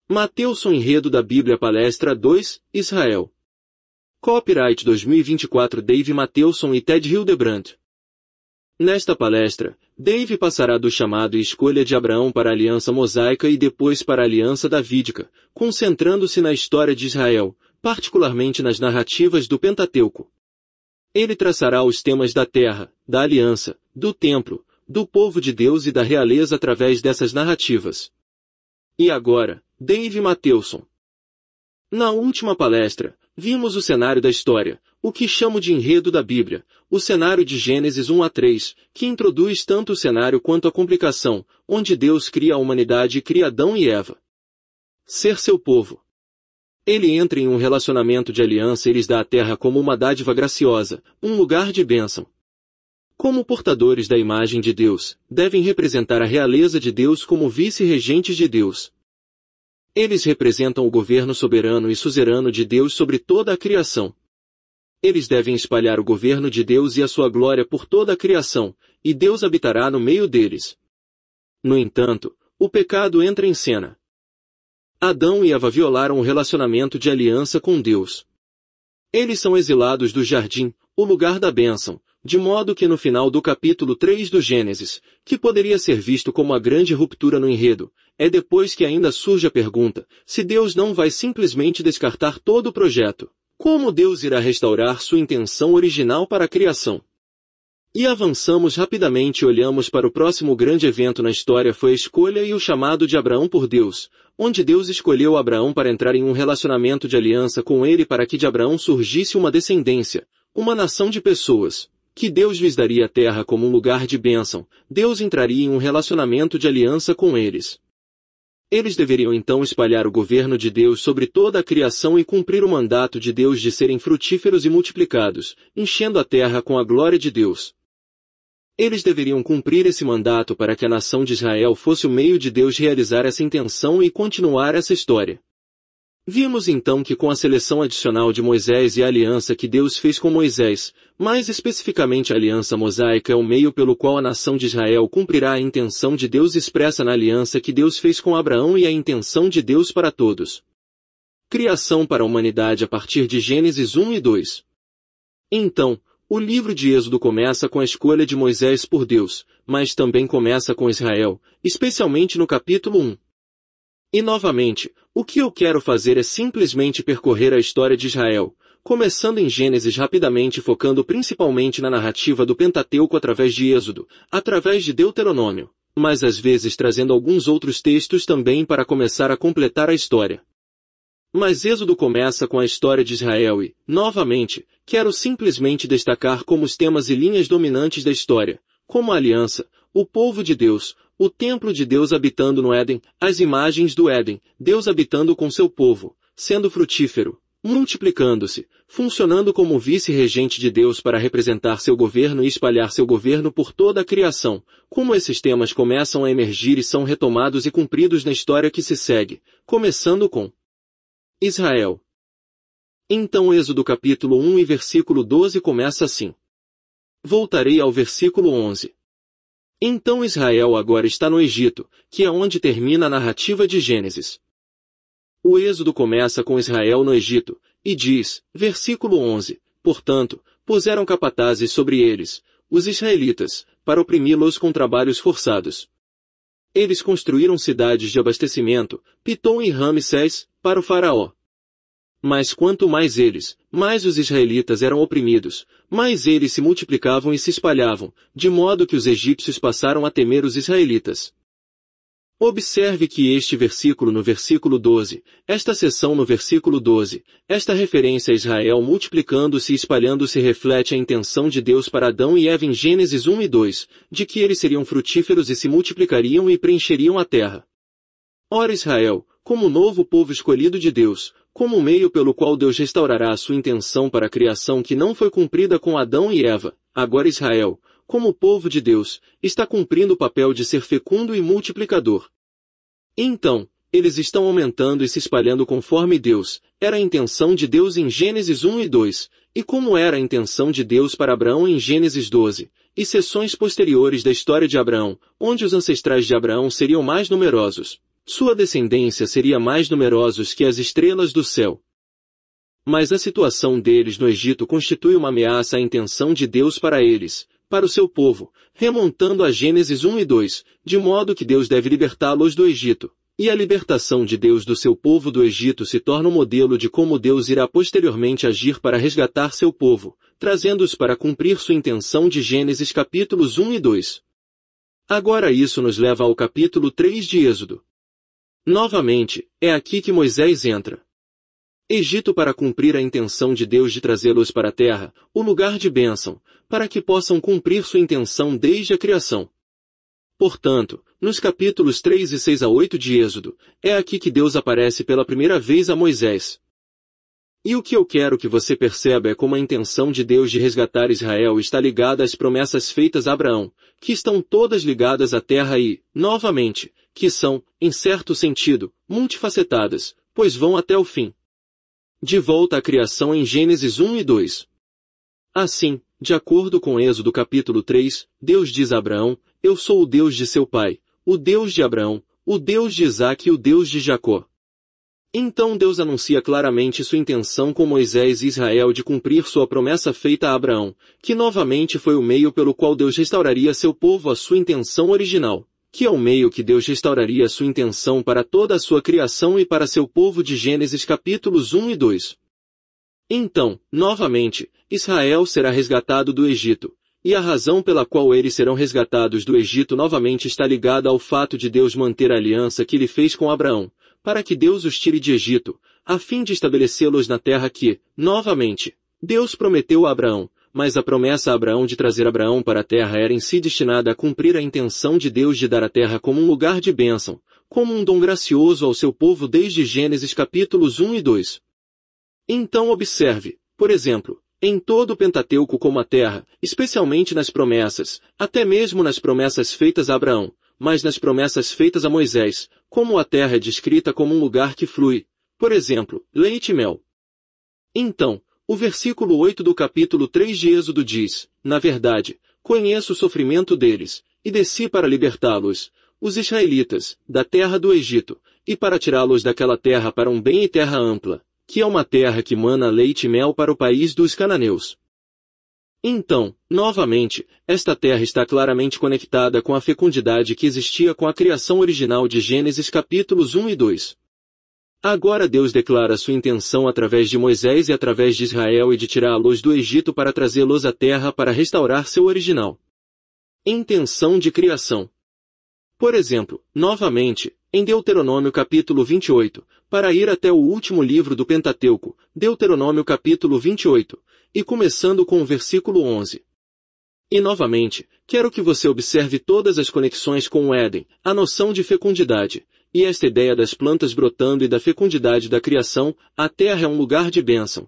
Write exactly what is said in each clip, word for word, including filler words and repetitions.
Mateuson Enredo da Bíblia Palestra dois, Israel. Copyright dois mil e vinte e quatro Dave Mateuson e Ted Hildebrand. Nesta palestra, Dave passará do chamado e escolha de Abraão para a aliança mosaica e depois para a aliança davídica, concentrando-se na história de Israel, particularmente nas narrativas do Pentateuco. Ele traçará os temas da terra, da aliança, do templo, do povo de Deus e da realeza através dessas narrativas. E agora, Dave Mateuson. Na última palestra, vimos o cenário da história, o que chamo de enredo da Bíblia, o cenário de Gênesis um a três, que introduz tanto o cenário quanto a complicação, onde Deus cria a humanidade e cria Adão e Eva. Ser seu povo. Ele entra em um relacionamento de aliança e lhes dá a terra como uma dádiva graciosa, um lugar de bênção. Como portadores da imagem de Deus, devem representar a realeza de Deus como vice-regentes de Deus. Eles representam o governo soberano e suzerano de Deus sobre toda a criação. Eles devem espalhar o governo de Deus e a sua glória por toda a criação, e Deus habitará no meio deles. No entanto, o pecado entra em cena. Adão e Eva violaram o relacionamento de aliança com Deus. Eles são exilados do jardim, o lugar da bênção, de modo que no final do capítulo três do Gênesis, que poderia ser visto como a grande ruptura no enredo, é depois que ainda surge a pergunta, se Deus não vai simplesmente descartar todo o projeto, como Deus irá restaurar sua intenção original para a criação? E avançamos rapidamente e olhamos para o próximo grande evento na história foi a escolha e o chamado de Abraão por Deus, onde Deus escolheu Abraão para entrar em um relacionamento de aliança com ele para que de Abraão surgisse uma descendência, uma nação de pessoas, que Deus lhes daria a terra como um lugar de bênção. Deus entraria em um relacionamento de aliança com eles. Eles deveriam então espalhar o governo de Deus sobre toda a criação e cumprir o mandato de Deus de serem frutíferos e multiplicados, enchendo a terra com a glória de Deus. Eles deveriam cumprir esse mandato para que a nação de Israel fosse o meio de Deus realizar essa intenção e continuar essa história. Vimos então que com a seleção adicional de Moisés e a aliança que Deus fez com Moisés, mais especificamente a aliança mosaica é o meio pelo qual a nação de Israel cumprirá a intenção de Deus expressa na aliança que Deus fez com Abraão e a intenção de Deus para todos. Criação para a humanidade a partir de Gênesis um e dois. Então, o livro de Êxodo começa com a escolha de Moisés por Deus, mas também começa com Israel, especialmente no capítulo um. E novamente, o que eu quero fazer é simplesmente percorrer a história de Israel, começando em Gênesis rapidamente focando principalmente na narrativa do Pentateuco através de Êxodo, através de Deuteronômio, mas às vezes trazendo alguns outros textos também para começar a completar a história. Mas Êxodo começa com a história de Israel e, novamente, quero simplesmente destacar como os temas e linhas dominantes da história, como a aliança, o povo de Deus, o templo de Deus habitando no Éden, as imagens do Éden, Deus habitando com seu povo, sendo frutífero, multiplicando-se, funcionando como vice-regente de Deus para representar seu governo e espalhar seu governo por toda a criação, como esses temas começam a emergir e são retomados e cumpridos na história que se segue, começando com Israel. Então Êxodo capítulo um e versículo doze começa assim. Voltarei ao versículo onze. Então Israel agora está no Egito, que é onde termina a narrativa de Gênesis. O Êxodo começa com Israel no Egito, e diz, versículo onze, portanto, puseram capatazes sobre eles, os israelitas, para oprimi-los com trabalhos forçados. Eles construíram cidades de abastecimento, Pitom e Ramsés, para o faraó. Mas quanto mais eles, mais os israelitas eram oprimidos, mais eles se multiplicavam e se espalhavam, de modo que os egípcios passaram a temer os israelitas. Observe que este versículo no versículo doze, esta seção no versículo doze, esta referência a Israel multiplicando-se e espalhando-se reflete a intenção de Deus para Adão e Eva em Gênesis um e dois, de que eles seriam frutíferos e se multiplicariam e preencheriam a terra. Ora Israel, como novo povo escolhido de Deus, como o meio pelo qual Deus restaurará a sua intenção para a criação que não foi cumprida com Adão e Eva, agora Israel, como povo de Deus, está cumprindo o papel de ser fecundo e multiplicador. Então, eles estão aumentando e se espalhando conforme Deus, era a intenção de Deus em Gênesis um e dois, e como era a intenção de Deus para Abraão em Gênesis doze, e seções posteriores da história de Abraão, onde os ancestrais de Abraão seriam mais numerosos, Sua descendência seria mais numerosos que as estrelas do céu. Mas a situação deles no Egito constitui uma ameaça à intenção de Deus para eles, para o seu povo, remontando a Gênesis um e dois, de modo que Deus deve libertá-los do Egito. E a libertação de Deus do seu povo do Egito se torna um modelo de como Deus irá posteriormente agir para resgatar seu povo, trazendo-os para cumprir sua intenção de Gênesis capítulos um e dois. Agora isso nos leva ao capítulo três de Êxodo. Novamente, é aqui que Moisés entra. Egito para cumprir a intenção de Deus de trazê-los para a terra, o lugar de bênção, para que possam cumprir sua intenção desde a criação. Portanto, nos capítulos três e seis a oito de Êxodo, é aqui que Deus aparece pela primeira vez a Moisés. E o que eu quero que você perceba é como a intenção de Deus de resgatar Israel está ligada às promessas feitas a Abraão, que estão todas ligadas à terra e, novamente, que são, em certo sentido, multifacetadas, pois vão até o fim. De volta à criação em Gênesis um e dois. Assim, de acordo com Êxodo capítulo três, Deus diz a Abraão, eu sou o Deus de seu pai, o Deus de Abraão, o Deus de Isaque e o Deus de Jacó. Então Deus anuncia claramente sua intenção com Moisés e Israel de cumprir sua promessa feita a Abraão, que novamente foi o meio pelo qual Deus restauraria seu povo à sua intenção original, que é o meio que Deus restauraria sua intenção para toda a sua criação e para seu povo de Gênesis capítulos um e dois. Então, novamente, Israel será resgatado do Egito, e a razão pela qual eles serão resgatados do Egito novamente está ligada ao fato de Deus manter a aliança que ele fez com Abraão, para que Deus os tire de Egito, a fim de estabelecê-los na terra que, novamente, Deus prometeu a Abraão, mas a promessa a Abraão de trazer Abraão para a terra era em si destinada a cumprir a intenção de Deus de dar a terra como um lugar de bênção, como um dom gracioso ao seu povo desde Gênesis capítulos um e dois. Então observe, por exemplo, em todo o Pentateuco como a terra, especialmente nas promessas, até mesmo nas promessas feitas a Abraão, mas nas promessas feitas a Moisés, como a terra é descrita como um lugar que flui, por exemplo, leite e mel. Então, o versículo oito do capítulo três de Êxodo diz, na verdade, conheço o sofrimento deles, e desci para libertá-los, os israelitas, da terra do Egito, e para tirá-los daquela terra para um bem e terra ampla, que é uma terra que mana leite e mel para o país dos cananeus. Então, novamente, esta terra está claramente conectada com a fecundidade que existia com a criação original de Gênesis capítulos um e dois. Agora Deus declara sua intenção através de Moisés e através de Israel e de tirá-los do Egito para trazê-los à terra para restaurar seu original. Intenção de criação. Por exemplo, novamente, em Deuteronômio capítulo vinte e oito, para ir até o último livro do Pentateuco, Deuteronômio capítulo vinte e oito, e começando com o versículo onze. E novamente, quero que você observe todas as conexões com o Éden, a noção de fecundidade, e esta ideia das plantas brotando e da fecundidade da criação, a terra é um lugar de bênção.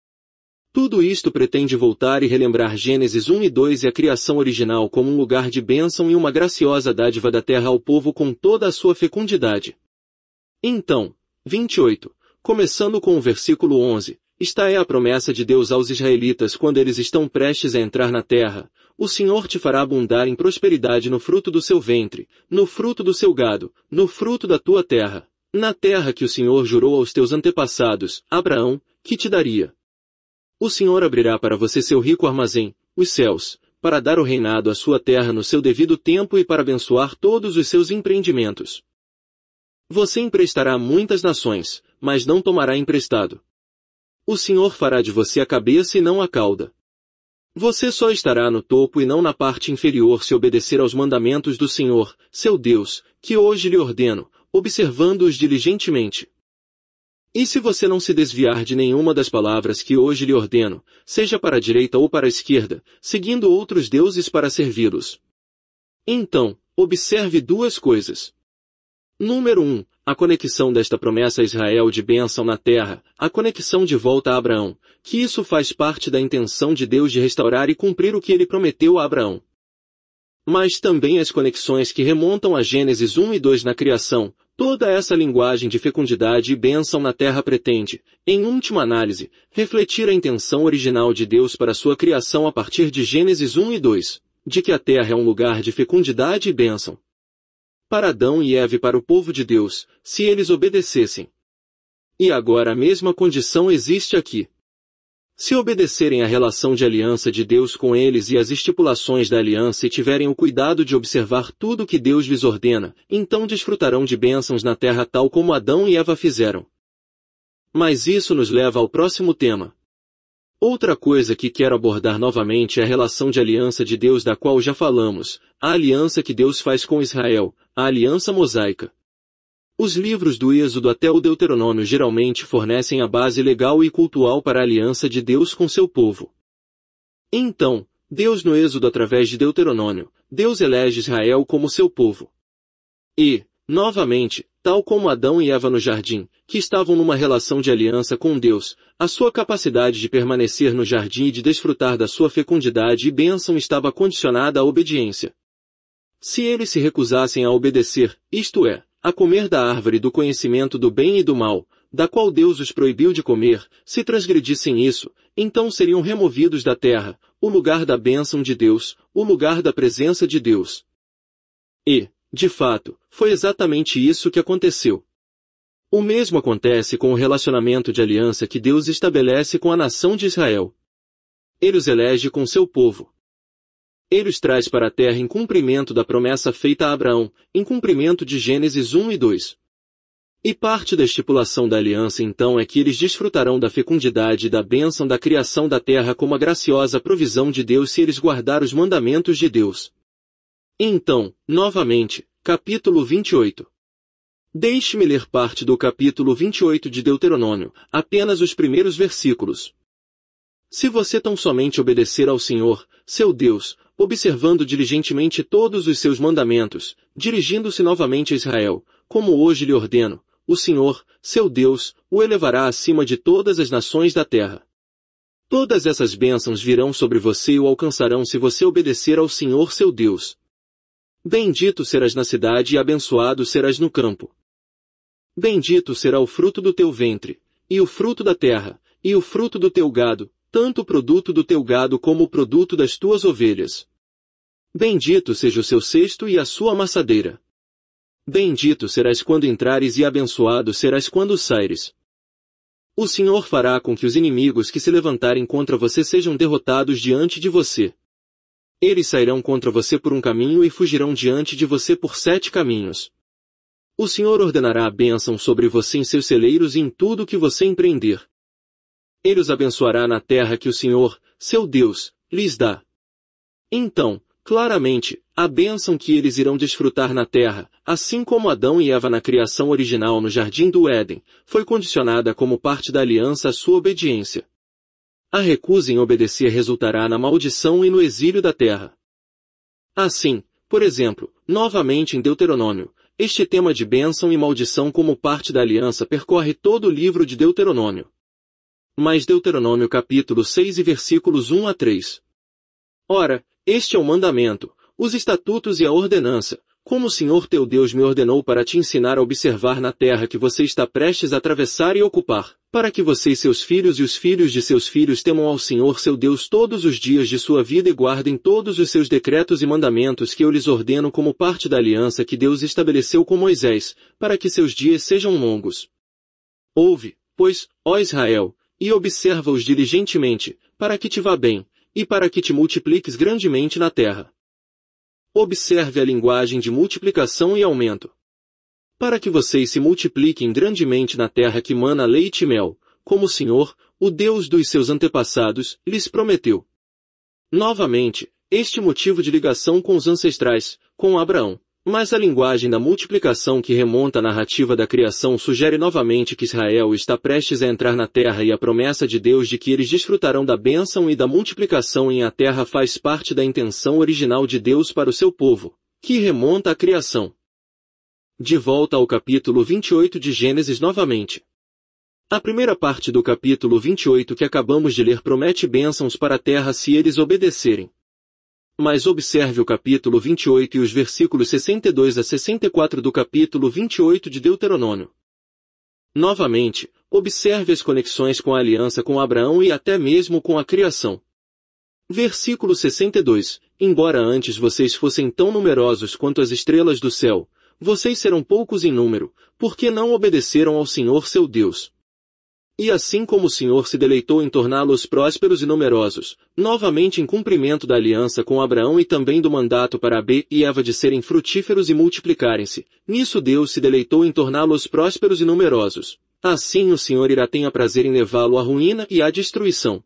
Tudo isto pretende voltar e relembrar Gênesis um e dois e a criação original como um lugar de bênção e uma graciosa dádiva da terra ao povo com toda a sua fecundidade. Então, vinte e oito, começando com o versículo onze, esta é a promessa de Deus aos israelitas quando eles estão prestes a entrar na terra. O Senhor te fará abundar em prosperidade no fruto do seu ventre, no fruto do seu gado, no fruto da tua terra, na terra que o Senhor jurou aos teus antepassados, Abraão, que te daria. O Senhor abrirá para você seu rico armazém, os céus, para dar o reinado à sua terra no seu devido tempo e para abençoar todos os seus empreendimentos. Você emprestará a muitas nações, mas não tomará emprestado. O Senhor fará de você a cabeça e não a cauda. Você só estará no topo e não na parte inferior se obedecer aos mandamentos do Senhor, seu Deus, que hoje lhe ordeno, observando-os diligentemente. E se você não se desviar de nenhuma das palavras que hoje lhe ordeno, seja para a direita ou para a esquerda, seguindo outros deuses para servi-los. Então, observe duas coisas. Número um, a conexão desta promessa a Israel de bênção na terra, a conexão de volta a Abraão, que isso faz parte da intenção de Deus de restaurar e cumprir o que ele prometeu a Abraão. Mas também as conexões que remontam a Gênesis um e dois na criação, toda essa linguagem de fecundidade e bênção na terra pretende, em última análise, refletir a intenção original de Deus para sua criação a partir de Gênesis um e dois, de que a terra é um lugar de fecundidade e bênção. para Adão e Eva e para o povo de Deus, se eles obedecessem. E agora a mesma condição existe aqui. Se obedecerem à relação de aliança de Deus com eles e às estipulações da aliança e tiverem o cuidado de observar tudo o que Deus lhes ordena, então desfrutarão de bênçãos na terra tal como Adão e Eva fizeram. Mas isso nos leva ao próximo tema. Outra coisa que quero abordar novamente é a relação de aliança de Deus da qual já falamos, a aliança que Deus faz com Israel, a aliança mosaica. Os livros do Êxodo até o Deuteronômio geralmente fornecem a base legal e cultural para a aliança de Deus com seu povo. Então, Deus no Êxodo através de Deuteronômio, Deus elege Israel como seu povo. E, novamente, tal como Adão e Eva no jardim, que estavam numa relação de aliança com Deus, a sua capacidade de permanecer no jardim e de desfrutar da sua fecundidade e bênção estava condicionada à obediência. Se eles se recusassem a obedecer, isto é, a comer da árvore do conhecimento do bem e do mal, da qual Deus os proibiu de comer, se transgredissem isso, então seriam removidos da terra, o lugar da bênção de Deus, o lugar da presença de Deus. E, de fato, foi exatamente isso que aconteceu. O mesmo acontece com o relacionamento de aliança que Deus estabelece com a nação de Israel. Ele os elege com seu povo. Ele os traz para a terra em cumprimento da promessa feita a Abraão, em cumprimento de Gênesis um e dois. E parte da estipulação da aliança então é que eles desfrutarão da fecundidade e da bênção da criação da terra como a graciosa provisão de Deus se eles guardar os mandamentos de Deus. Então, novamente, capítulo vinte e oito. Deixe-me ler parte do capítulo vinte e oito de Deuteronômio, apenas os primeiros versículos. Se você tão somente obedecer ao Senhor, seu Deus, observando diligentemente todos os seus mandamentos, dirigindo-se novamente a Israel, como hoje lhe ordeno, o Senhor, seu Deus, o elevará acima de todas as nações da terra. Todas essas bênçãos virão sobre você e o alcançarão se você obedecer ao Senhor seu Deus. Bendito serás na cidade e abençoado serás no campo. Bendito será o fruto do teu ventre, e o fruto da terra, e o fruto do teu gado, tanto o produto do teu gado como o produto das tuas ovelhas. Bendito seja o seu cesto e a sua amassadeira. Bendito serás quando entrares e abençoado serás quando saires. O Senhor fará com que os inimigos que se levantarem contra você sejam derrotados diante de você. Eles sairão contra você por um caminho e fugirão diante de você por sete caminhos. O Senhor ordenará a bênção sobre você em seus celeiros e em tudo o que você empreender. Ele os abençoará na terra que o Senhor, seu Deus, lhes dá. Então, claramente, a bênção que eles irão desfrutar na terra, assim como Adão e Eva na criação original no jardim do Éden, foi condicionada como parte da aliança à sua obediência. A recusa em obedecer resultará na maldição e no exílio da terra. Assim, por exemplo, novamente em Deuteronômio, este tema de bênção e maldição como parte da aliança percorre todo o livro de Deuteronômio. Mas Deuteronômio capítulo seis e versículos um a três. Ora, este é o mandamento, os estatutos e a ordenança, como o Senhor teu Deus me ordenou para te ensinar a observar na terra que você está prestes a atravessar e ocupar, para que você e seus filhos e os filhos de seus filhos temam ao Senhor seu Deus todos os dias de sua vida e guardem todos os seus decretos e mandamentos que eu lhes ordeno como parte da aliança que Deus estabeleceu com Moisés, para que seus dias sejam longos. Ouve, pois, ó Israel, e observa-os diligentemente, para que te vá bem, e para que te multipliques grandemente na terra. Observe a linguagem de multiplicação e aumento. Para que vocês se multipliquem grandemente na terra que mana leite e mel, como o Senhor, o Deus dos seus antepassados, lhes prometeu. Novamente, este motivo de ligação com os ancestrais, com Abraão. Mas a linguagem da multiplicação que remonta à narrativa da criação sugere novamente que Israel está prestes a entrar na terra e a promessa de Deus de que eles desfrutarão da bênção e da multiplicação em a terra faz parte da intenção original de Deus para o seu povo, que remonta à criação. De volta ao capítulo vinte e oito de Gênesis novamente. A primeira parte do capítulo vinte e oito que acabamos de ler promete bênçãos para a terra se eles obedecerem. Mas observe o capítulo vinte e oito e os versículos sessenta e dois a sessenta e quatro do capítulo vinte e oito de Deuteronômio. Novamente, observe as conexões com a aliança com Abraão e até mesmo com a criação. Versículo sessenta e dois. Embora antes vocês fossem tão numerosos quanto as estrelas do céu, vocês serão poucos em número, porque não obedeceram ao Senhor seu Deus. E assim como o Senhor se deleitou em torná-los prósperos e numerosos, novamente em cumprimento da aliança com Abraão e também do mandato para Adão e Eva de serem frutíferos e multiplicarem-se, nisso Deus se deleitou em torná-los prósperos e numerosos. Assim o Senhor irá ter prazer em levá-lo à ruína e à destruição.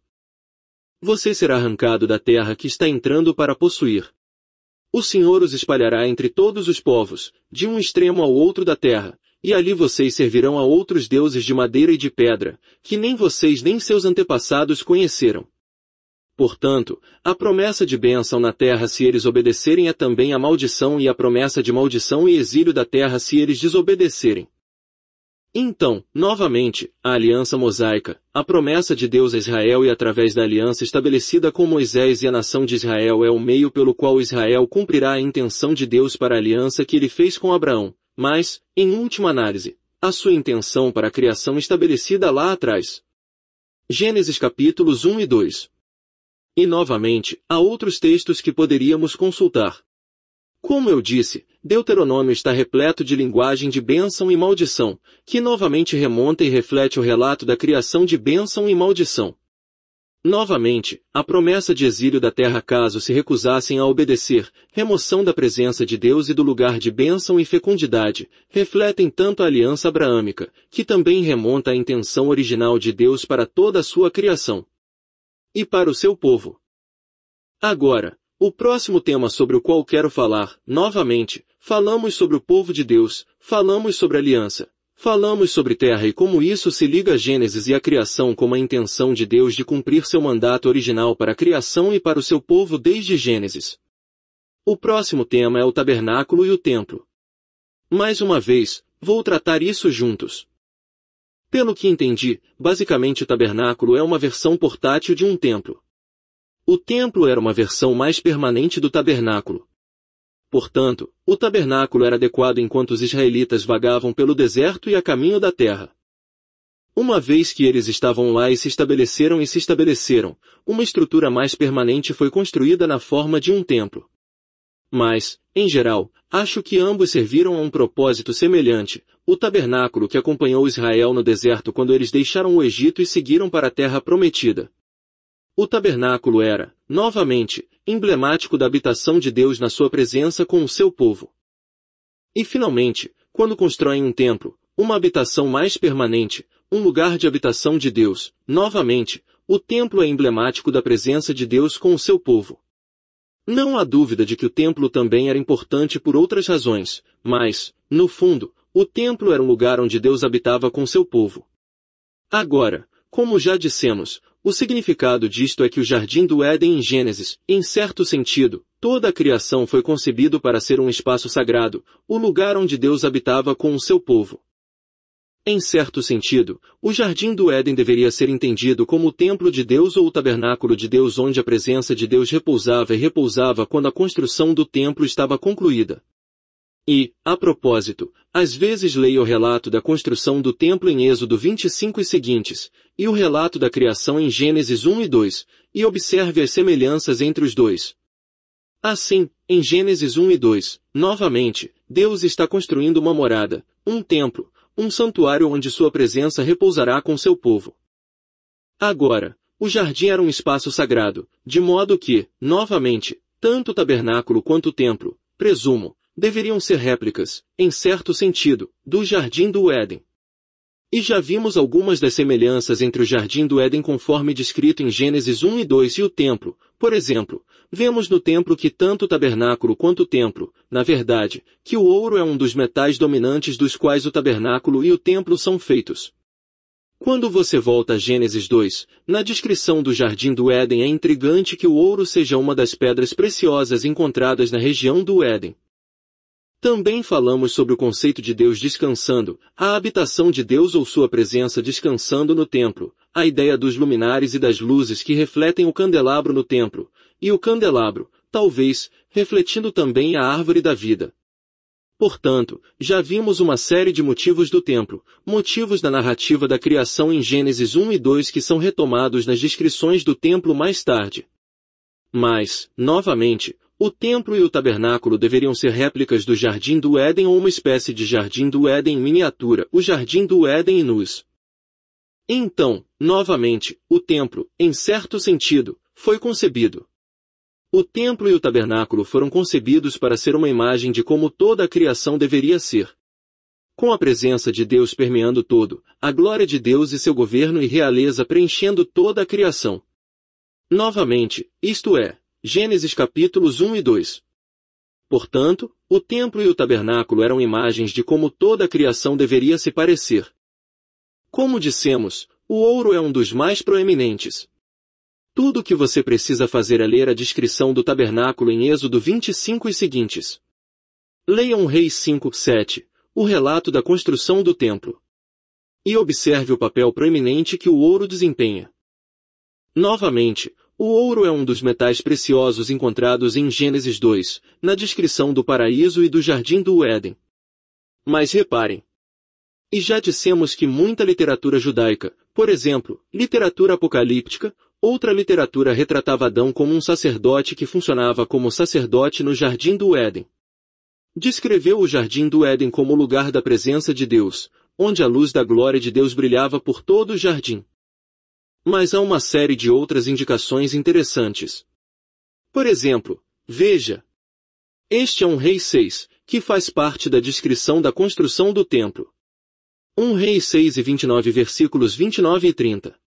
Você será arrancado da terra que está entrando para possuir. O Senhor os espalhará entre todos os povos, de um extremo ao outro da terra, e ali vocês servirão a outros deuses de madeira e de pedra, que nem vocês nem seus antepassados conheceram. Portanto, a promessa de bênção na terra se eles obedecerem é também a maldição e a promessa de maldição e exílio da terra se eles desobedecerem. Então, novamente, a aliança mosaica, a promessa de Deus a Israel e através da aliança estabelecida com Moisés e a nação de Israel é o meio pelo qual Israel cumprirá a intenção de Deus para a aliança que ele fez com Abraão. Mas, em última análise, a sua intenção para a criação estabelecida lá atrás. Gênesis capítulos um e dois. E novamente, há outros textos que poderíamos consultar. Como eu disse, Deuteronômio está repleto de linguagem de bênção e maldição, que novamente remonta e reflete o relato da criação de bênção e maldição. Novamente, a promessa de exílio da terra caso se recusassem a obedecer, remoção da presença de Deus e do lugar de bênção e fecundidade, refletem tanto a aliança abraâmica, que também remonta à intenção original de Deus para toda a sua criação. E para o seu povo. Agora, o próximo tema sobre o qual quero falar, novamente, falamos sobre o povo de Deus, falamos sobre aliança. Falamos sobre terra e como isso se liga a Gênesis e a criação como a intenção de Deus de cumprir seu mandato original para a criação e para o seu povo desde Gênesis. O próximo tema é o tabernáculo e o templo. Mais uma vez, vou tratar isso juntos. Pelo que entendi, basicamente o tabernáculo é uma versão portátil de um templo. O templo era uma versão mais permanente do tabernáculo. Portanto, o tabernáculo era adequado enquanto os israelitas vagavam pelo deserto e a caminho da terra. Uma vez que eles estavam lá e se estabeleceram e se estabeleceram, uma estrutura mais permanente foi construída na forma de um templo. Mas, em geral, acho que ambos serviram a um propósito semelhante, o tabernáculo que acompanhou Israel no deserto quando eles deixaram o Egito e seguiram para a terra prometida. O tabernáculo era, novamente, emblemático da habitação de Deus na sua presença com o seu povo. E finalmente, quando constroem um templo, uma habitação mais permanente, um lugar de habitação de Deus, novamente, o templo é emblemático da presença de Deus com o seu povo. Não há dúvida de que o templo também era importante por outras razões, mas, no fundo, o templo era um lugar onde Deus habitava com seu povo. Agora, como já dissemos, o significado disto é que o Jardim do Éden em Gênesis, em certo sentido, toda a criação foi concebido para ser um espaço sagrado, o lugar onde Deus habitava com o seu povo. Em certo sentido, o Jardim do Éden deveria ser entendido como o templo de Deus ou o tabernáculo de Deus onde a presença de Deus repousava e repousava quando a construção do templo estava concluída. E, a propósito, às vezes leia o relato da construção do templo em Êxodo vinte e cinco e seguintes, e o relato da criação em Gênesis um e dois, e observe as semelhanças entre os dois. Assim, em Gênesis um e dois, novamente, Deus está construindo uma morada, um templo, um santuário onde sua presença repousará com seu povo. Agora, o jardim era um espaço sagrado, de modo que, novamente, tanto o tabernáculo quanto o templo, presumo, deveriam ser réplicas, em certo sentido, do Jardim do Éden. E já vimos algumas das semelhanças entre o Jardim do Éden conforme descrito em Gênesis um e dois e o templo. Por exemplo, vemos no templo que tanto o tabernáculo quanto o templo, na verdade, que o ouro é um dos metais dominantes dos quais o tabernáculo e o templo são feitos. Quando você volta a Gênesis dois, na descrição do Jardim do Éden é intrigante que o ouro seja uma das pedras preciosas encontradas na região do Éden. Também falamos sobre o conceito de Deus descansando, a habitação de Deus ou sua presença descansando no templo, a ideia dos luminares e das luzes que refletem o candelabro no templo, e o candelabro, talvez, refletindo também a árvore da vida. Portanto, já vimos uma série de motivos do templo, motivos da narrativa da criação em Gênesis um e dois que são retomados nas descrições do templo mais tarde. Mas, novamente, o templo e o tabernáculo deveriam ser réplicas do Jardim do Éden ou uma espécie de Jardim do Éden em miniatura, o Jardim do Éden em Uz. Então, novamente, o templo, em certo sentido, foi concebido. O templo e o tabernáculo foram concebidos para ser uma imagem de como toda a criação deveria ser. Com a presença de Deus permeando todo, a glória de Deus e seu governo e realeza preenchendo toda a criação. Novamente, isto é, Gênesis capítulos um e dois. Portanto, o templo e o tabernáculo eram imagens de como toda a criação deveria se parecer. Como dissemos, o ouro é um dos mais proeminentes. Tudo o que você precisa fazer é ler a descrição do tabernáculo em Êxodo vinte e cinco e seguintes. Leiam Reis cinco, sete, o relato da construção do templo. E observe o papel proeminente que o ouro desempenha. Novamente, o ouro é um dos metais preciosos encontrados em Gênesis dois, na descrição do paraíso e do jardim do Éden. Mas reparem. E já dissemos que muita literatura judaica, por exemplo, literatura apocalíptica, outra literatura retratava Adão como um sacerdote que funcionava como sacerdote no jardim do Éden. Descreveu o jardim do Éden como o lugar da presença de Deus, onde a luz da glória de Deus brilhava por todo o jardim. Mas há uma série de outras indicações interessantes. Por exemplo, veja. Este é um Reis seis, que faz parte da descrição da construção do templo. um Reis seis e vinte e nove versículos vinte e nove e trinta.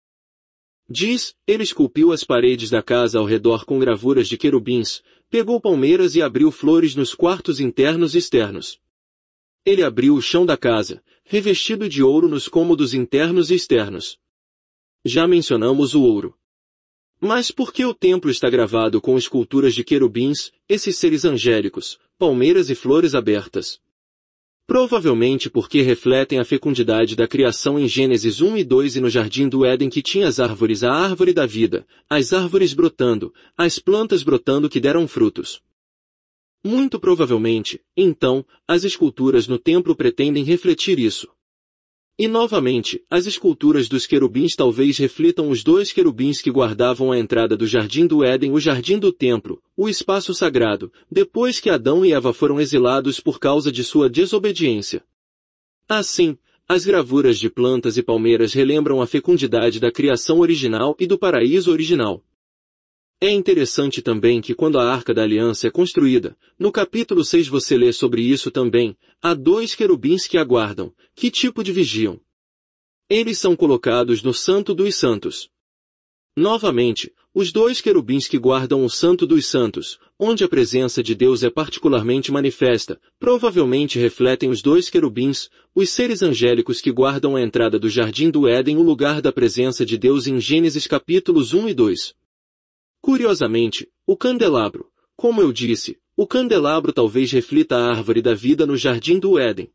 Diz, ele esculpiu as paredes da casa ao redor com gravuras de querubins, pegou palmeiras e abriu flores nos quartos internos e externos. Ele abriu o chão da casa, revestido de ouro nos cômodos internos e externos. Já mencionamos o ouro. Mas por que o templo está gravado com esculturas de querubins, esses seres angélicos, palmeiras e flores abertas? Provavelmente porque refletem a fecundidade da criação em Gênesis um e dois e no jardim do Éden que tinha as árvores, a árvore da vida, as árvores brotando, as plantas brotando que deram frutos. Muito provavelmente, então, as esculturas no templo pretendem refletir isso. E novamente, as esculturas dos querubins talvez reflitam os dois querubins que guardavam a entrada do jardim do Éden, o jardim do templo, o espaço sagrado, depois que Adão e Eva foram exilados por causa de sua desobediência. Assim, as gravuras de plantas e palmeiras relembram a fecundidade da criação original e do paraíso original. É interessante também que quando a Arca da Aliança é construída, no capítulo seis você lê sobre isso também, há dois querubins que aguardam, que tipo de vigiam? Eles são colocados no Santo dos Santos. Novamente, os dois querubins que guardam o Santo dos Santos, onde a presença de Deus é particularmente manifesta, provavelmente refletem os dois querubins, os seres angélicos que guardam a entrada do jardim do Éden, o lugar da presença de Deus em Gênesis capítulos um e dois. Curiosamente, o candelabro, como eu disse, o candelabro talvez reflita a árvore da vida no jardim do Éden.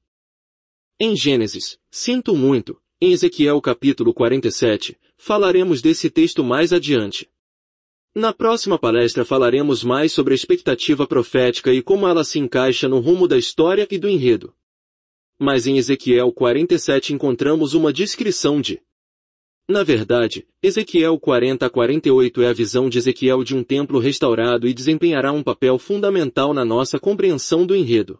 Em Gênesis, sinto muito, em Ezequiel capítulo quarenta e sete, falaremos desse texto mais adiante. Na próxima palestra falaremos mais sobre a expectativa profética e como ela se encaixa no rumo da história e do enredo. Mas em Ezequiel quarenta e sete encontramos uma descrição de Na verdade, Ezequiel quarenta a quarenta e oito é a visão de Ezequiel de um templo restaurado e desempenhará um papel fundamental na nossa compreensão do enredo.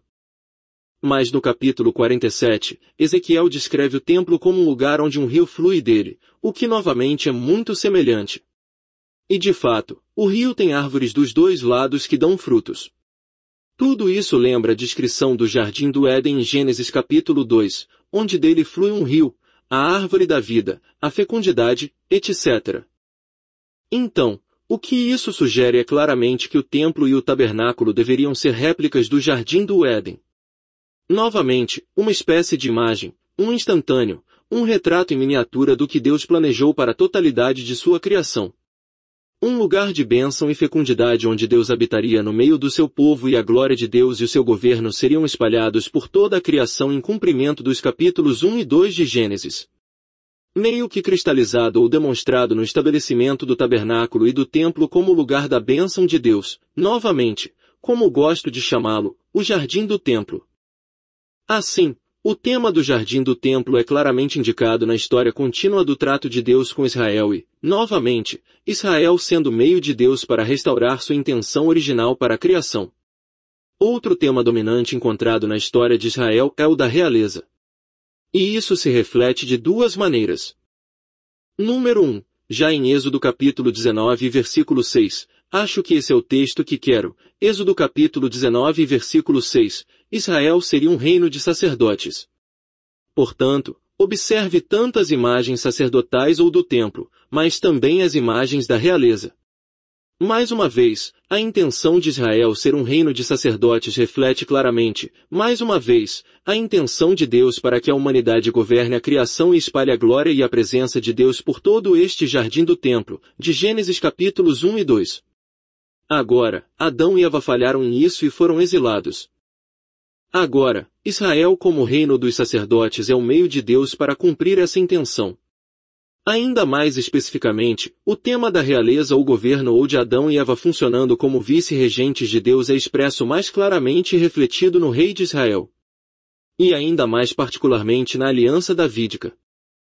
Mas no capítulo quarenta e sete, Ezequiel descreve o templo como um lugar onde um rio flui dele, o que novamente é muito semelhante. E de fato, o rio tem árvores dos dois lados que dão frutos. Tudo isso lembra a descrição do jardim do Éden em Gênesis capítulo dois, onde dele flui um rio, a árvore da vida, a fecundidade, etcétera. Então, o que isso sugere é claramente que o templo e o tabernáculo deveriam ser réplicas do jardim do Éden. Novamente, uma espécie de imagem, um instantâneo, um retrato em miniatura do que Deus planejou para a totalidade de sua criação. Um lugar de bênção e fecundidade onde Deus habitaria no meio do seu povo e a glória de Deus e o seu governo seriam espalhados por toda a criação em cumprimento dos capítulos um e dois de Gênesis. Meio que cristalizado ou demonstrado no estabelecimento do tabernáculo e do templo como lugar da bênção de Deus, novamente, como gosto de chamá-lo, o jardim do templo. Assim, O tema do jardim do templo é claramente indicado na história contínua do trato de Deus com Israel e, novamente, Israel sendo meio de Deus para restaurar sua intenção original para a criação. Outro tema dominante encontrado na história de Israel é o da realeza. E isso se reflete de duas maneiras. Número um. Já em Êxodo capítulo dezenove, versículo seis, acho que esse é o texto que quero. Êxodo capítulo dezenove, versículo seis, Israel seria um reino de sacerdotes. Portanto, observe tanto as imagens sacerdotais ou do templo, mas também as imagens da realeza. Mais uma vez, a intenção de Israel ser um reino de sacerdotes reflete claramente, mais uma vez, a intenção de Deus para que a humanidade governe a criação e espalhe a glória e a presença de Deus por todo este jardim do templo, de Gênesis capítulos um e dois. Agora, Adão e Eva falharam nisso e foram exilados. Agora, Israel como reino dos sacerdotes é o meio de Deus para cumprir essa intenção. Ainda mais especificamente, o tema da realeza ou governo ou de Adão e Eva funcionando como vice-regentes de Deus é expresso mais claramente e refletido no rei de Israel. E ainda mais particularmente na aliança davídica.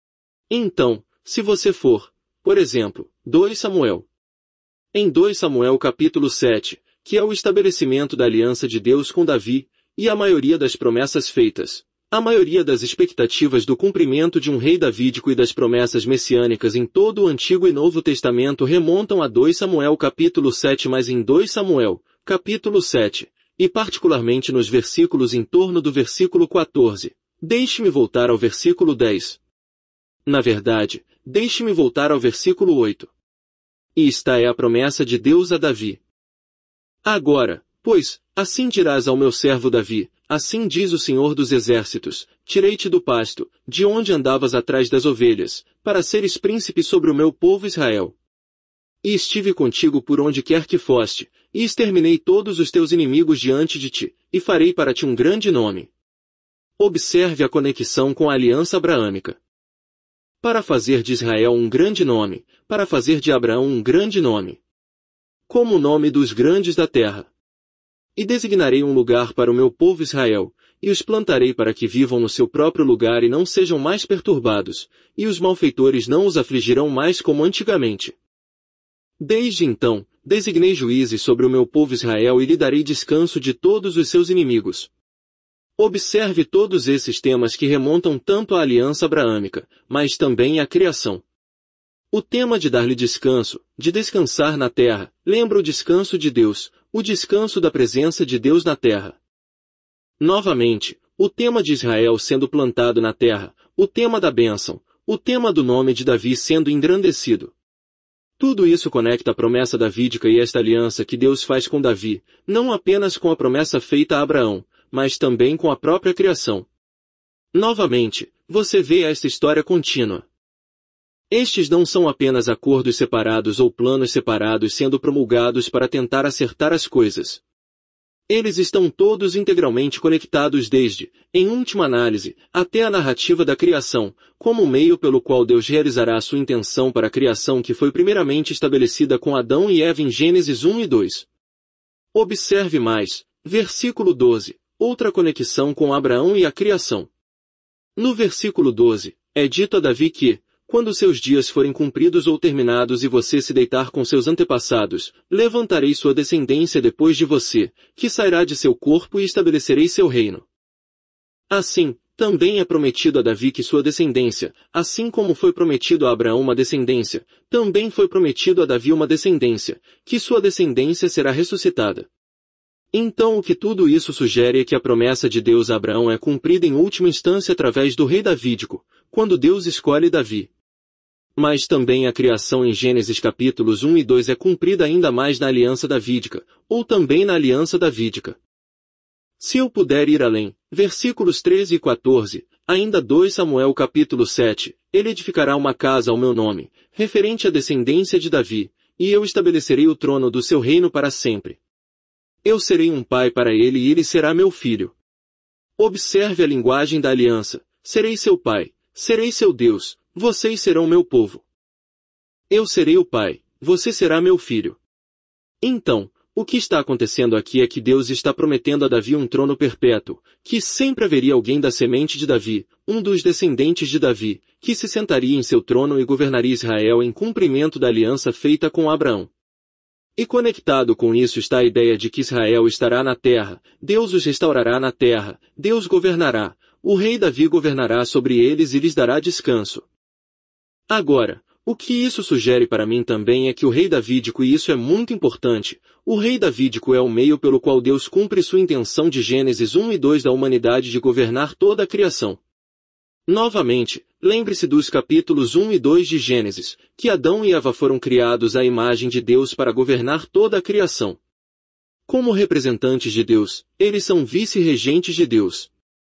Então, se você for, por exemplo, dois Samuel. Em dois Samuel capítulo sete, que é o estabelecimento da aliança de Deus com Davi, e a maioria das promessas feitas, a maioria das expectativas do cumprimento de um rei davídico e das promessas messiânicas em todo o Antigo e Novo Testamento remontam a dois Samuel capítulo sete, mas em dois Samuel, capítulo sete, e particularmente nos versículos em torno do versículo quatorze. Deixe-me voltar ao versículo dez. Na verdade, deixe-me voltar ao versículo oito. E esta é a promessa de Deus a Davi. Agora, pois, assim dirás ao meu servo Davi, assim diz o Senhor dos Exércitos, tirei-te do pasto, de onde andavas atrás das ovelhas, para seres príncipe sobre o meu povo Israel. E estive contigo por onde quer que foste, e exterminei todos os teus inimigos diante de ti, e farei para ti um grande nome. Observe a conexão com a aliança abraâmica. Para fazer de Israel um grande nome, para fazer de Abraão um grande nome. Como o nome dos grandes da terra. E designarei um lugar para o meu povo Israel, e os plantarei para que vivam no seu próprio lugar e não sejam mais perturbados, e os malfeitores não os afligirão mais como antigamente. Desde então, designei juízes sobre o meu povo Israel e lhe darei descanso de todos os seus inimigos. Observe todos esses temas que remontam tanto à aliança abraâmica, mas também à criação. O tema de dar-lhe descanso, de descansar na terra, lembra o descanso de Deus, o descanso da presença de Deus na terra. Novamente, o tema de Israel sendo plantado na terra, o tema da bênção, o tema do nome de Davi sendo engrandecido. Tudo isso conecta a promessa davídica e esta aliança que Deus faz com Davi, não apenas com a promessa feita a Abraão, mas também com a própria criação. Novamente, você vê esta história contínua. Estes não são apenas acordos separados ou planos separados sendo promulgados para tentar acertar as coisas. Eles estão todos integralmente conectados desde, em última análise, até a narrativa da criação, como o meio pelo qual Deus realizará a sua intenção para a criação que foi primeiramente estabelecida com Adão e Eva em Gênesis um e dois. Observe mais, versículo doze, outra conexão com Abraão e a criação. No versículo doze, é dito a Davi que, quando seus dias forem cumpridos ou terminados e você se deitar com seus antepassados, levantarei sua descendência depois de você, que sairá de seu corpo e estabelecerei seu reino. Assim, também é prometido a Davi que sua descendência, assim como foi prometido a Abraão uma descendência, também foi prometido a Davi uma descendência, que sua descendência será ressuscitada. Então o que tudo isso sugere é que a promessa de Deus a Abraão é cumprida em última instância através do rei davídico, quando Deus escolhe Davi. Mas também a criação em Gênesis capítulos um e dois é cumprida ainda mais na aliança davídica, ou também na aliança davídica. Se eu puder ir além, versículos treze e quatorze, ainda dois Samuel capítulo sete, ele edificará uma casa ao meu nome, referente à descendência de Davi, e eu estabelecerei o trono do seu reino para sempre. Eu serei um pai para ele e ele será meu filho. Observe a linguagem da aliança, serei seu pai, serei seu Deus, vocês serão meu povo. Eu serei o pai, você será meu filho. Então, O que está acontecendo aqui é que Deus está prometendo a Davi um trono perpétuo, que sempre haveria alguém da semente de Davi, um dos descendentes de Davi, que se sentaria em seu trono e governaria Israel em cumprimento da aliança feita com Abraão. E conectado com isso está a ideia de que Israel estará na terra, Deus os restaurará na terra, Deus governará, o rei Davi governará sobre eles e lhes dará descanso. Agora, o que isso sugere para mim também é que o rei davídico, e isso é muito importante, o rei davídico é o meio pelo qual Deus cumpre sua intenção de Gênesis um e dois da humanidade de governar toda a criação. Novamente, lembre-se dos capítulos um e dois de Gênesis, que Adão e Eva foram criados à imagem de Deus para governar toda a criação. Como representantes de Deus, eles são vice-regentes de Deus.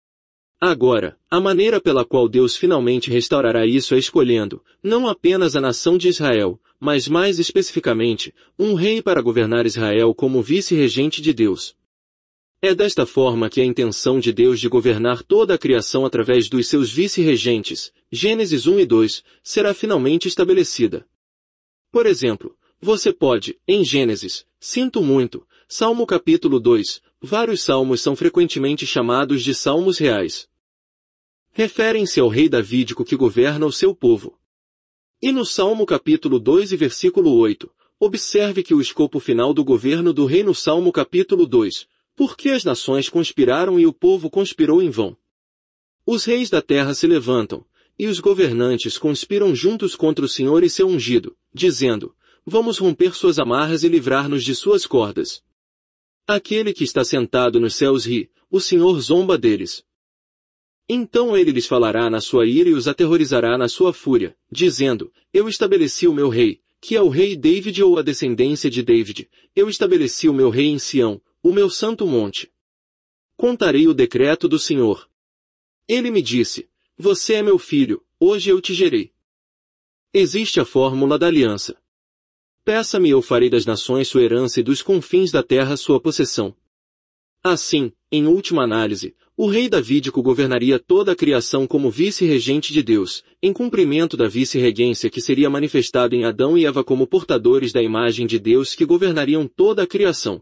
Agora, a maneira pela qual Deus finalmente restaurará isso é escolhendo, não apenas a nação de Israel, mas mais especificamente, um rei para governar Israel como vice-regente de Deus. É desta forma que a intenção de Deus de governar toda a criação através dos seus vice-regentes, Gênesis um e dois, será finalmente estabelecida. Por exemplo, você pode, em Gênesis, sinto muito, Salmo capítulo dois, vários salmos são frequentemente chamados de salmos reais. Referem-se ao rei davídico que governa o seu povo. E no Salmo capítulo dois e versículo oito, observe que o escopo final do governo do rei no Salmo capítulo dois, porque as nações conspiraram e o povo conspirou em vão. Os reis da terra se levantam, e os governantes conspiram juntos contra o Senhor e seu ungido, dizendo, vamos romper suas amarras e livrar-nos de suas cordas. Aquele que está sentado nos céus ri, o Senhor zomba deles. Então ele lhes falará na sua ira e os aterrorizará na sua fúria, dizendo, eu estabeleci o meu rei, que é o rei David ou a descendência de David, eu estabeleci o meu rei em Sião, o meu santo monte. Contarei o decreto do Senhor. Ele me disse, você é meu filho, hoje eu te gerei. Existe a fórmula da aliança. Peça-me e eu farei das nações sua herança e dos confins da terra sua possessão. Assim, em última análise, o rei davídico governaria toda a criação como vice-regente de Deus, em cumprimento da vice-regência que seria manifestada em Adão e Eva como portadores da imagem de Deus que governariam toda a criação.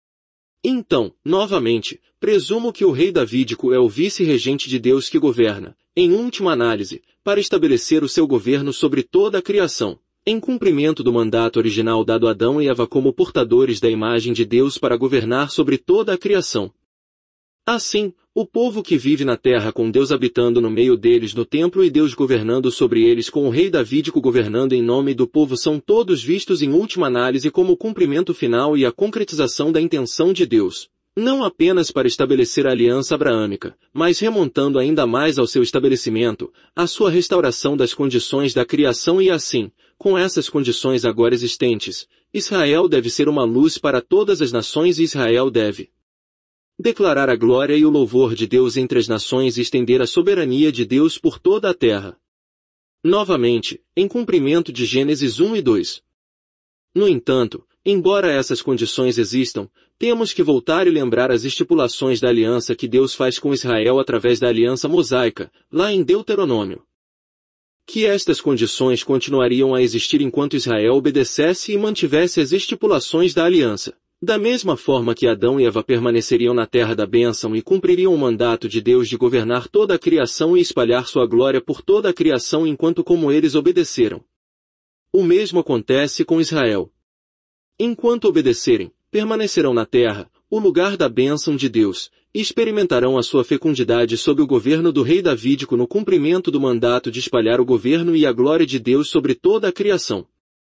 Então, novamente, presumo que o rei davídico é o vice-regente de Deus que governa, em última análise, para estabelecer o seu governo sobre toda a criação, em cumprimento do mandato original dado a Adão e Eva como portadores da imagem de Deus para governar sobre toda a criação. Assim, o povo que vive na terra com Deus habitando no meio deles no templo e Deus governando sobre eles com o rei davídico governando em nome do povo são todos vistos em última análise como o cumprimento final e a concretização da intenção de Deus, não apenas para estabelecer a aliança abraâmica, mas remontando ainda mais ao seu estabelecimento, a sua restauração das condições da criação e assim, com essas condições agora existentes, Israel deve ser uma luz para todas as nações e Israel deve declarar a glória e o louvor de Deus entre as nações e estender a soberania de Deus por toda a terra. Novamente, em cumprimento de Gênesis um e dois. No entanto, embora essas condições existam, temos que voltar e lembrar as estipulações da aliança que Deus faz com Israel através da aliança mosaica, lá em Deuteronômio. Que estas condições continuariam a existir enquanto Israel obedecesse e mantivesse as estipulações da aliança. Da mesma forma que Adão e Eva permaneceriam na terra da bênção e cumpririam o mandato de Deus de governar toda a criação e espalhar sua glória por toda a criação enquanto como eles obedeceram. O mesmo acontece com Israel. Enquanto obedecerem, permanecerão na terra, o lugar da bênção de Deus, e experimentarão a sua fecundidade sob o governo do rei davídico no cumprimento do mandato de espalhar o governo e a glória de Deus sobre toda a criação.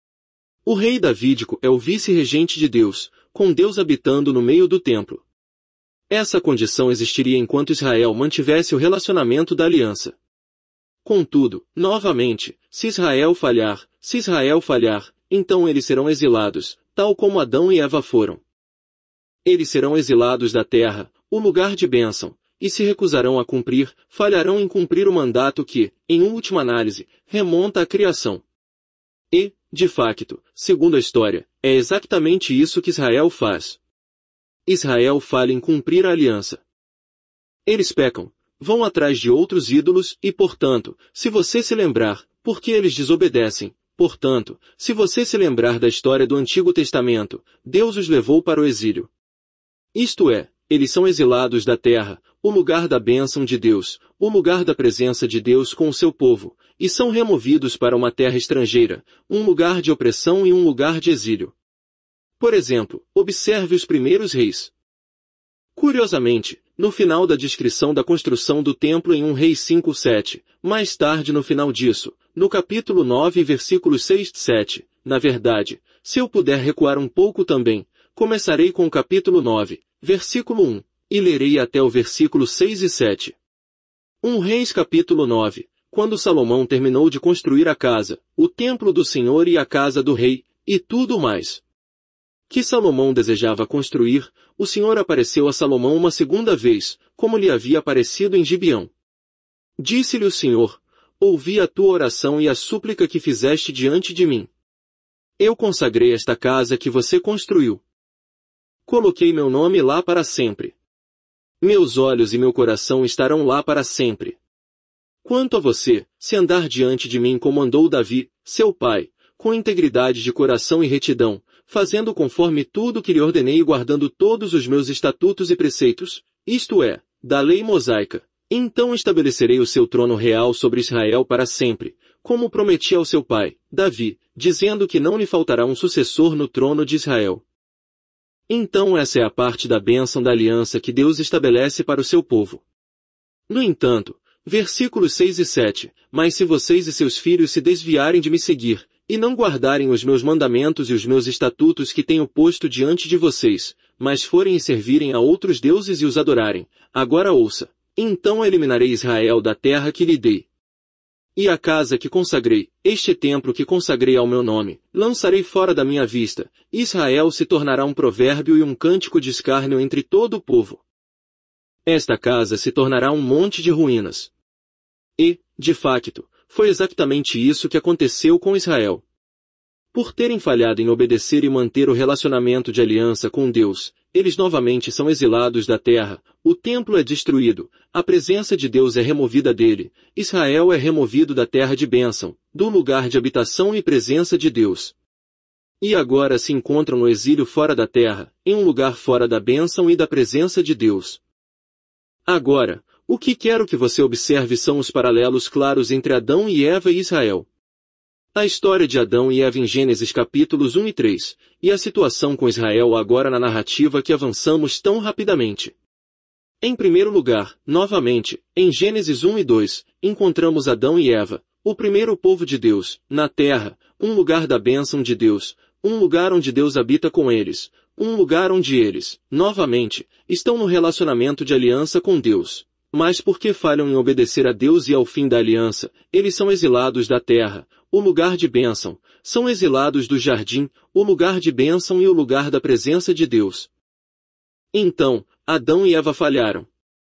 O rei davídico é o vice-regente de Deus, com Deus habitando no meio do templo. Essa condição existiria enquanto Israel mantivesse o relacionamento da aliança. Contudo, novamente, se Israel falhar, se Israel falhar, então eles serão exilados, tal como Adão e Eva foram. Eles serão exilados da terra, o lugar de bênção, e se recusarão a cumprir, falharão em cumprir o mandato que, em última análise, remonta à criação. E, de facto, segundo a história, é exatamente isso que Israel faz. Israel falha em cumprir a aliança. Eles pecam, vão atrás de outros ídolos e, portanto, se você se lembrar, porque eles desobedecem, Portanto, se você se lembrar da história do Antigo Testamento, Deus os levou para o exílio. Isto é, eles são exilados da terra, o lugar da bênção de Deus, o lugar da presença de Deus com o seu povo, e são removidos para uma terra estrangeira, um lugar de opressão e um lugar de exílio. Por exemplo, observe os primeiros reis. Curiosamente, no final da descrição da construção do templo em um Reis cinco sete, mais tarde no final disso, no capítulo nove versículos seis e sete, na verdade, se eu puder recuar um pouco também, começarei com o capítulo nove, versículo um, e lerei até o versículo seis e sete. um Reis capítulo nove, quando Salomão terminou de construir a casa, o templo do Senhor e a casa do rei, e tudo mais que Salomão desejava construir, o Senhor apareceu a Salomão uma segunda vez, como lhe havia aparecido em Gibeão. Disse-lhe o Senhor: ouvi a tua oração e a súplica que fizeste diante de mim. Eu consagrei esta casa que você construiu. Coloquei meu nome lá para sempre. Meus olhos e meu coração estarão lá para sempre. Quanto a você, se andar diante de mim como andou Davi, seu pai, com integridade de coração e retidão, fazendo conforme tudo que lhe ordenei e guardando todos os meus estatutos e preceitos, isto é, da lei mosaica, então estabelecerei o seu trono real sobre Israel para sempre, como prometi ao seu pai, Davi, dizendo que não lhe faltará um sucessor no trono de Israel. Então essa é a parte da bênção da aliança que Deus estabelece para o seu povo. No entanto, versículos seis e sete, mas se vocês e seus filhos se desviarem de me seguir, e não guardarem os meus mandamentos e os meus estatutos que tenho posto diante de vocês, mas forem e servirem a outros deuses e os adorarem, agora ouça, então eliminarei Israel da terra que lhe dei. E a casa que consagrei, este templo que consagrei ao meu nome, lançarei fora da minha vista, e Israel se tornará um provérbio e um cântico de escárnio entre todo o povo. Esta casa se tornará um monte de ruínas. E, de facto, foi exatamente isso que aconteceu com Israel. Por terem falhado em obedecer e manter o relacionamento de aliança com Deus, eles novamente são exilados da terra, o templo é destruído, a presença de Deus é removida dele, Israel é removido da terra de bênção, do lugar de habitação e presença de Deus. E agora se encontram no exílio fora da terra, em um lugar fora da bênção e da presença de Deus. Agora, o que quero que você observe são os paralelos claros entre Adão e Eva e Israel. A história de Adão e Eva em Gênesis capítulos um e três, e a situação com Israel agora na narrativa que avançamos tão rapidamente. Em primeiro lugar, novamente, em Gênesis um e dois, encontramos Adão e Eva, o primeiro povo de Deus, na terra, um lugar da bênção de Deus, um lugar onde Deus habita com eles, um lugar onde eles, novamente, estão no relacionamento de aliança com Deus. Mas porque falham em obedecer a Deus e ao fim da aliança, eles são exilados da terra, o lugar de bênção, são exilados do jardim, o lugar de bênção e o lugar da presença de Deus. Então, Adão e Eva falharam.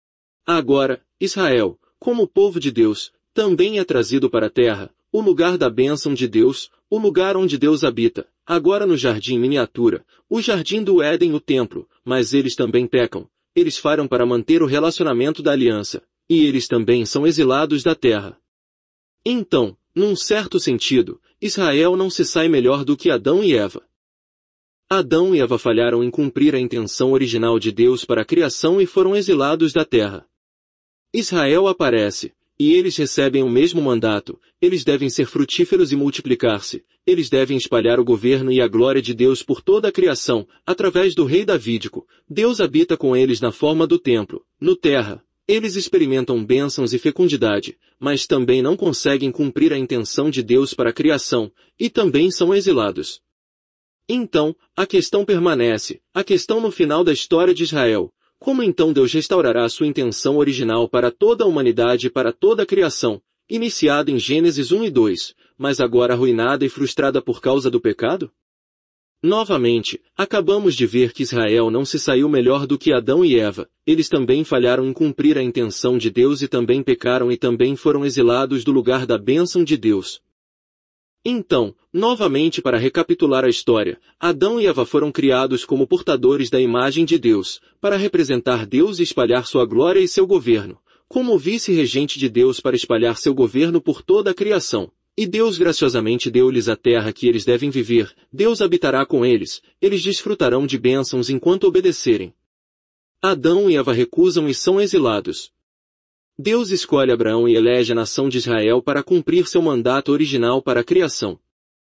Agora, Israel, como povo de Deus, também é trazido para a terra, o lugar da bênção de Deus, o lugar onde Deus habita, agora no jardim miniatura, o jardim do Éden, o templo, mas eles também pecam. Eles falham para manter o relacionamento da aliança, e eles também são exilados da terra. Então, num certo sentido, Israel não se sai melhor do que Adão e Eva. Adão e Eva falharam em cumprir a intenção original de Deus para a criação e foram exilados da terra. Israel aparece, e eles recebem o mesmo mandato, eles devem ser frutíferos e multiplicar-se, eles devem espalhar o governo e a glória de Deus por toda a criação, através do rei davídico, Deus habita com eles na forma do templo, no terra, eles experimentam bênçãos e fecundidade, mas também não conseguem cumprir a intenção de Deus para a criação, e também são exilados. Então, a questão permanece, a questão no final da história de Israel. Como então Deus restaurará a sua intenção original para toda a humanidade e para toda a criação, iniciada em Gênesis um e dois, mas agora arruinada e frustrada por causa do pecado? Novamente, acabamos de ver que Israel não se saiu melhor do que Adão e Eva, eles também falharam em cumprir a intenção de Deus e também pecaram e também foram exilados do lugar da bênção de Deus. Então, novamente para recapitular a história, Adão e Eva foram criados como portadores da imagem de Deus, para representar Deus e espalhar sua glória e seu governo, como o vice-regente de Deus para espalhar seu governo por toda a criação. E Deus graciosamente deu-lhes a terra que eles devem viver, Deus habitará com eles, eles desfrutarão de bênçãos enquanto obedecerem. Adão e Eva recusam e são exilados. Deus escolhe Abraão e elege a nação de Israel para cumprir seu mandato original para a criação.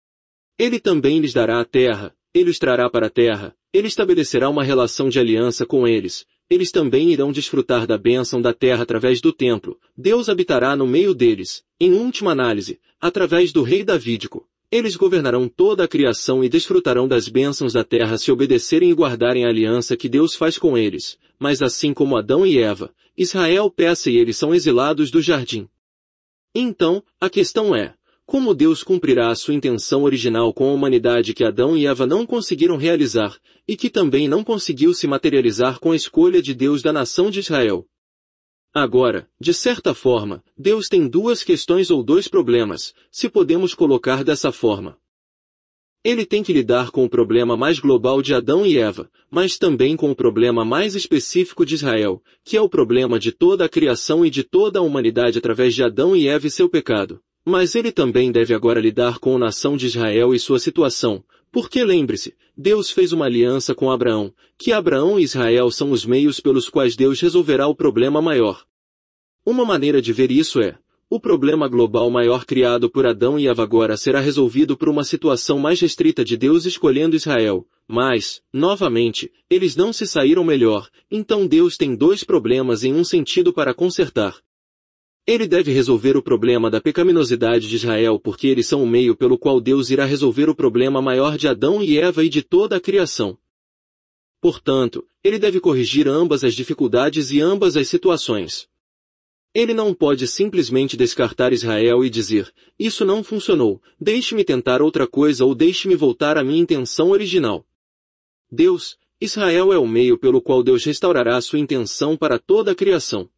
Ele também lhes dará a terra, ele os trará para a terra, ele estabelecerá uma relação de aliança com eles, eles também irão desfrutar da bênção da terra através do templo, Deus habitará no meio deles, em última análise, através do rei davídico. Eles governarão toda a criação e desfrutarão das bênçãos da terra se obedecerem e guardarem a aliança que Deus faz com eles, mas assim como Adão e Eva, Israel peca e eles são exilados do jardim. Então, a questão é, como Deus cumprirá a sua intenção original com a humanidade que Adão e Eva não conseguiram realizar, e que também não conseguiu se materializar com a escolha de Deus da nação de Israel? Agora, de certa forma, Deus tem duas questões ou dois problemas, se podemos colocar dessa forma. Ele tem que lidar com o problema mais global de Adão e Eva, mas também com o problema mais específico de Israel, que é o problema de toda a criação e de toda a humanidade através de Adão e Eva e seu pecado. Mas ele também deve agora lidar com a nação de Israel e sua situação, porque lembre-se, Deus fez uma aliança com Abraão, que Abraão e Israel são os meios pelos quais Deus resolverá o problema maior. Uma maneira de ver isso é, o problema global maior criado por Adão e Eva agora será resolvido por uma situação mais restrita de Deus escolhendo Israel, mas, novamente, eles não se saíram melhor, então Deus tem dois problemas em um sentido para consertar. Ele deve resolver o problema da pecaminosidade de Israel porque eles são o meio pelo qual Deus irá resolver o problema maior de Adão e Eva e de toda a criação. Portanto, ele deve corrigir ambas as dificuldades e ambas as situações. Ele não pode simplesmente descartar Israel e dizer, isso não funcionou, deixe-me tentar outra coisa ou deixe-me voltar à minha intenção original. Deus, Israel é o meio pelo qual Deus restaurará sua intenção para toda a criação.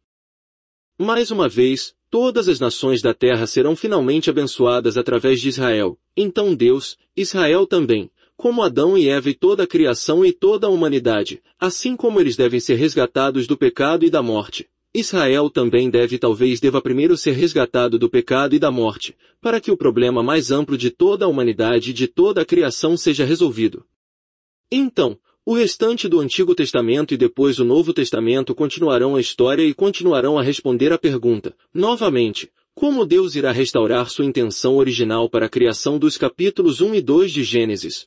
Mais uma vez, todas as nações da terra serão finalmente abençoadas através de Israel. Então Deus, Israel também, como Adão e Eva e toda a criação e toda a humanidade, assim como eles devem ser resgatados do pecado e da morte. Israel também deve talvez deva primeiro ser resgatado do pecado e da morte, para que o problema mais amplo de toda a humanidade e de toda a criação seja resolvido. Então, o restante do Antigo Testamento e depois o Novo Testamento continuarão a história e continuarão a responder à pergunta, novamente, como Deus irá restaurar sua intenção original para a criação dos capítulos um e dois de Gênesis.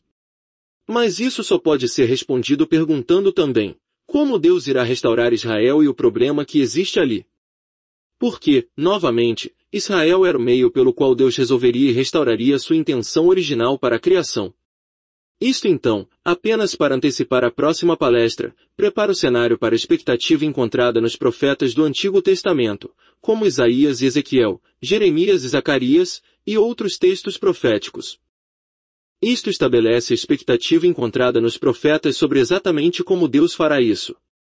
Mas isso só pode ser respondido perguntando também, como Deus irá restaurar Israel e o problema que existe ali? Porque, novamente, Israel era o meio pelo qual Deus resolveria e restauraria sua intenção original para a criação. Isto então, apenas para antecipar a próxima palestra, prepara o cenário para a expectativa encontrada nos profetas do Antigo Testamento, como Isaías e Ezequiel, Jeremias e Zacarias, e outros textos proféticos. Isto estabelece a expectativa encontrada nos profetas sobre exatamente como Deus fará isso.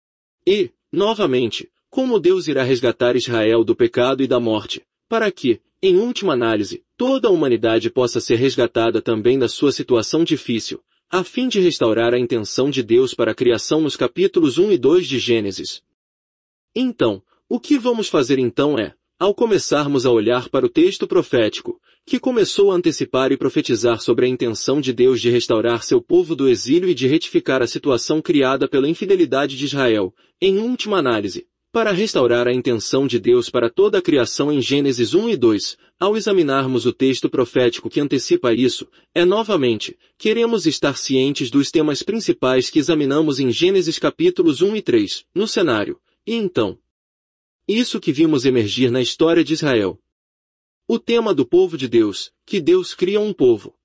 E, novamente, como Deus irá resgatar Israel do pecado e da morte, para que, em última análise, toda a humanidade possa ser resgatada também da sua situação difícil, a fim de restaurar a intenção de Deus para a criação nos capítulos um e dois de Gênesis. Então, o que vamos fazer então é, ao começarmos a olhar para o texto profético, que começou a antecipar e profetizar sobre a intenção de Deus de restaurar seu povo do exílio e de retificar a situação criada pela infidelidade de Israel, em última análise, para restaurar a intenção de Deus para toda a criação em Gênesis um e dois, ao examinarmos o texto profético que antecipa isso, é novamente, queremos estar cientes dos temas principais que examinamos em Gênesis capítulos um e três, no cenário, e então, isso que vimos emergir na história de Israel. O tema do povo de Deus, que Deus cria um povo.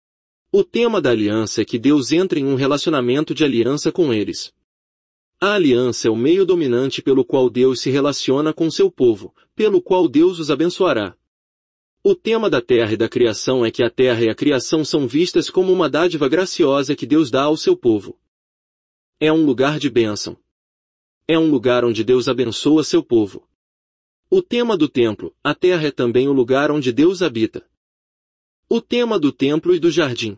O tema da aliança é que Deus entra em um relacionamento de aliança com eles. A aliança é o meio dominante pelo qual Deus se relaciona com seu povo, pelo qual Deus os abençoará. O tema da terra e da criação é que a terra e a criação são vistas como uma dádiva graciosa que Deus dá ao seu povo. É um lugar de bênção. É um lugar onde Deus abençoa seu povo. O tema do templo, a terra é também o lugar onde Deus habita. O tema do templo e do jardim.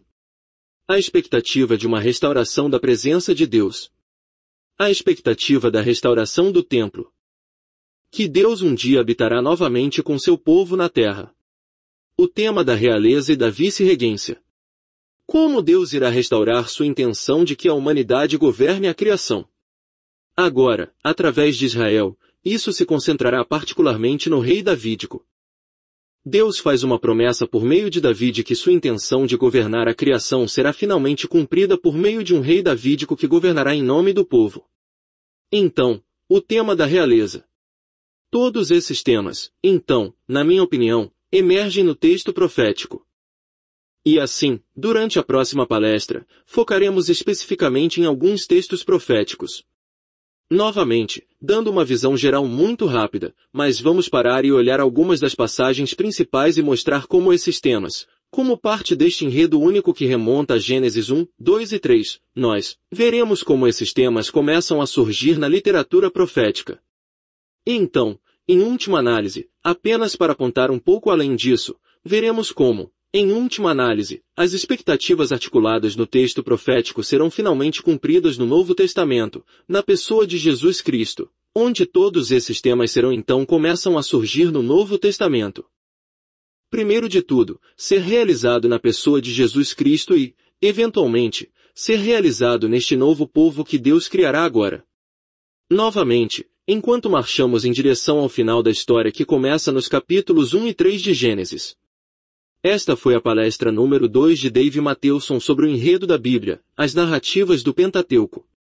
A expectativa de uma restauração da presença de Deus. A expectativa da restauração do templo. Que Deus um dia habitará novamente com seu povo na terra. o tema da realeza e da vice-regência. Como Deus irá restaurar sua intenção de que a humanidade governe a criação? Agora, através de Israel, isso se concentrará particularmente no rei davídico. Deus faz uma promessa por meio de Davi de que sua intenção de governar a criação será finalmente cumprida por meio de um rei davídico que governará em nome do povo. Então, o tema da realeza. Todos esses temas, então, na minha opinião, emergem no texto profético. E assim, durante a próxima palestra, focaremos especificamente em alguns textos proféticos. Novamente, dando uma visão geral muito rápida, mas vamos parar e olhar algumas das passagens principais e mostrar como esses temas, como parte deste enredo único que remonta a Gênesis um, dois e três, nós veremos como esses temas começam a surgir na literatura profética. E então, em última análise, apenas para apontar um pouco além disso, veremos como, em última análise, as expectativas articuladas no texto profético serão finalmente cumpridas no Novo Testamento, na pessoa de Jesus Cristo, onde todos esses temas serão então começam a surgir no Novo Testamento. Primeiro de tudo, ser realizado na pessoa de Jesus Cristo e, eventualmente, ser realizado neste novo povo que Deus criará agora. Novamente, enquanto marchamos em direção ao final da história que começa nos capítulos um e três de Gênesis. Esta foi a palestra número dois de Dave Matthewson sobre o enredo da Bíblia, as narrativas do Pentateuco.